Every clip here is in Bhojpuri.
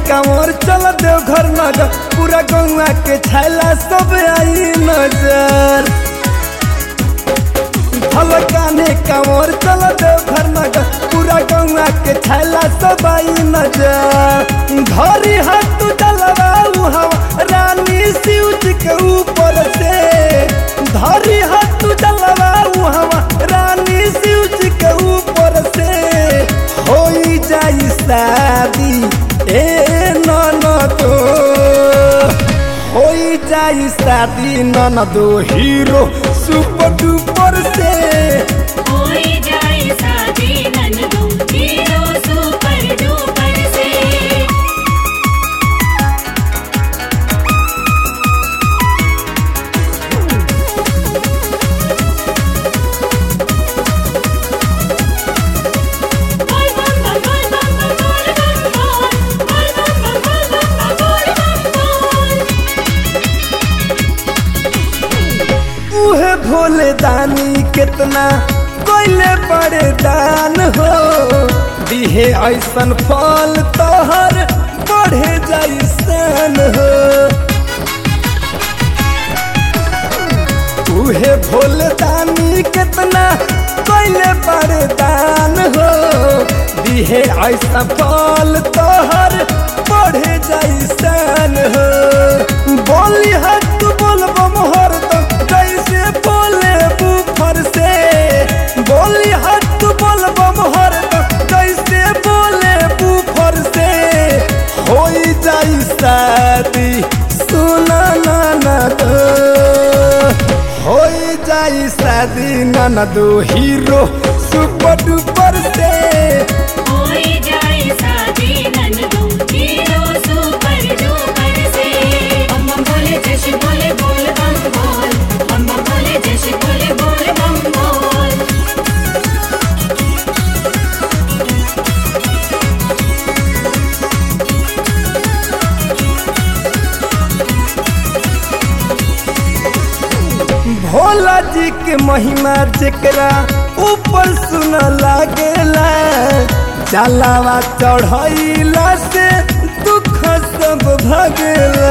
कांवर चल देव घर नगर पूरा गौवा के छैला सब आई नजर काने कांवर चल देव घर नगर पूरा गौवा के छैला सब आई नजर धरी हाथ डलवा हवा रानी शिव जी के ऊपर से धरी हाथ डलवा हवा रानी शिव जी के ऊपर से हो जाई शादी ए ननदो हो जाई शादी ननदो हीरो सुपर डुपर से हो जाई शादी ननदो हीरो सुपर डुपर से भोले दानी कितना कोइले बड़े दान हो दिहे ऐसन फल तोहर बढ़े जैसन हो उहे भोले दानी कितना कोइले बड़े दान हो दिहे ऐसन फल तोहर बढ़े जैसन हो बोली हक बोलबो मोहर कैसे बोले बुफर से बोली हक बोलबम हर कैसे बोले बुफर से हो जाई शादी सुना ननदो हो जाई शादी ननदो हीरो सुपर डुपर से हो जाई शादी ननदो हीरो सुपर डुपर से हम बोले जैसे बोले बोल बम बोल हम बोले जैसे बोले बोल बम बोल भोला जी के महिमा जेकरा ऊपर सुन लागेला जलावा चढ़ैला से दुख सब भगेला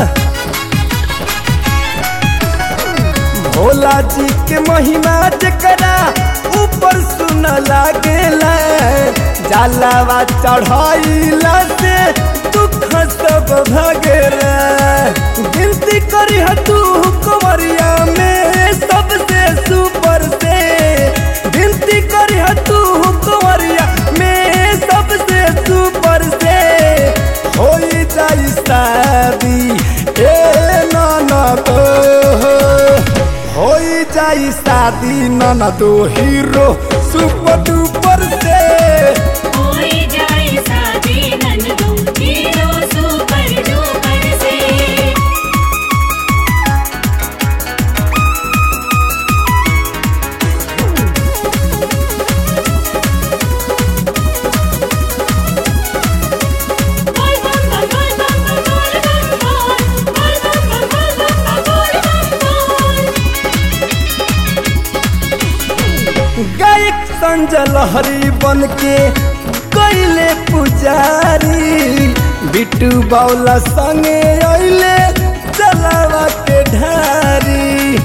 भोला जी के महिमा जेकरा ऊपर सुन लागेला जलावा चढ़ैला से दुख सब भगेला गिनती करी तू कुंवरिया में सबसे सुपर से गिनती करी तू कुंवरिया में सबसे सुपर से हो जाई शादी ए ननदो हो जाई शादी ननदो हीरो सुपर डुपर से हो जाई शादी ननदो हीरो सुपर डुपर से गायक संजय लहरी बन के कैले पुजारी बिट्टू बाउला संगे अइले चलावा के ढारी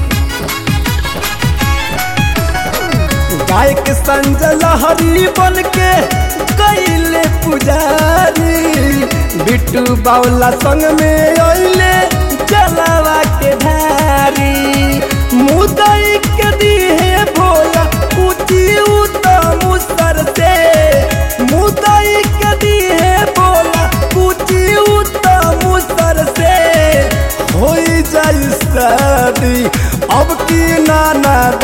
गायक संजय लहरी बन के कैले पुजारी बिट्टू बाउला संग में अइले चलावा के ढारी मुदई के दिहे भोला ऊंची उत्तम सर से मुदई के दिहे भोला ऊंची उत्तम सर से हो जाई शादी अब की ननद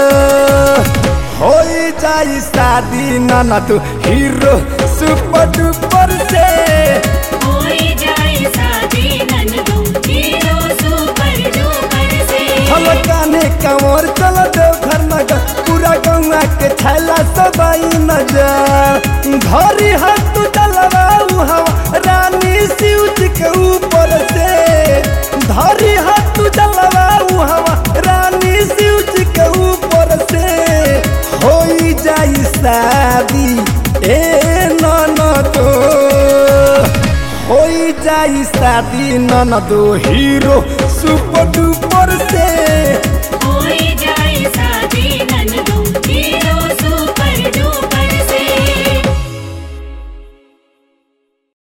हो जाई शादी ननद हीरो सुपर डुपर से हो जाई शादी ननदो हीरो सुपर डुपर से काने कांवर चल देव घर नगर पूरा गौवा के छैला सब आई नजर धरी हाथ डलवा हवा रानी शिव जी के ऊपर से धरी हाथ डलवा हवा रानी शिव जी के ऊपर से हो शादी ए ननदो होई जाई शादी ननदो हीरो सुपर डुपर